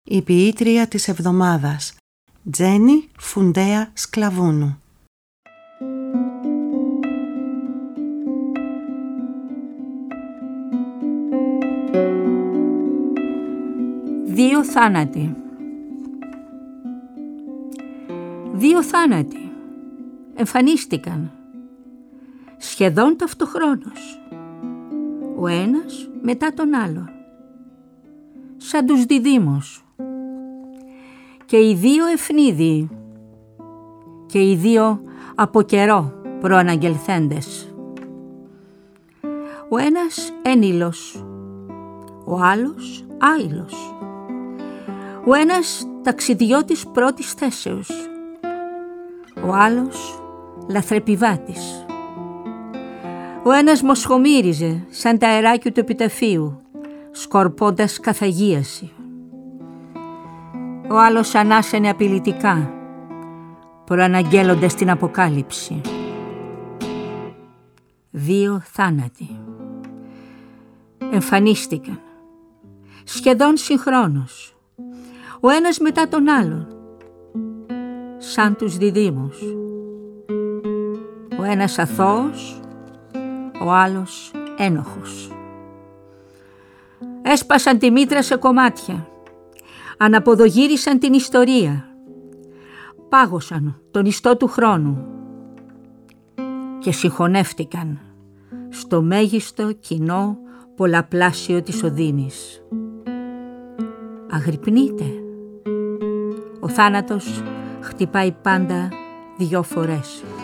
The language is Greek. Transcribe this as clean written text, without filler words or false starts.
Η ποιήτρια της εβδομάδας, Τζένι Φουντέα Σκλαβούνου. Δύο θάνατοι. Δύο θάνατοι εμφανίστηκαν σχεδόν ταυτοχρόνως, ο ένας μετά τον άλλο, σαν τους διδύμους, και οι δύο ευνίδιοι και οι δύο από καιρό προαναγγελθέντες. Ο ένας ένηλος, ο άλλος άειλος, ο ένας ταξιδιώτης πρώτης θέσεως, ο άλλος λαθρεπιβάτης. Ο ένας μοσχομύριζε σαν τα αεράκια του επιταφείου, σκορπώντας καθαγίαση. Ο άλλος ανάσαινε απειλητικά, προαναγγέλλοντας την αποκάλυψη. Δύο θάνατοι εμφανίστηκαν σχεδόν συγχρόνως, ο ένας μετά τον άλλον, σαν τους διδύμους. Ο ένας αθώος, ο άλλος ένοχος. Έσπασαν τη μήτρα σε κομμάτια, αναποδογύρισαν την ιστορία, πάγωσαν τον ιστό του χρόνου και συγχωνεύτηκαν στο μέγιστο κοινό πολλαπλάσιο της οδύνης. Αγρυπνείτε. Ο θάνατος χτυπάει πάντα 2 φορές.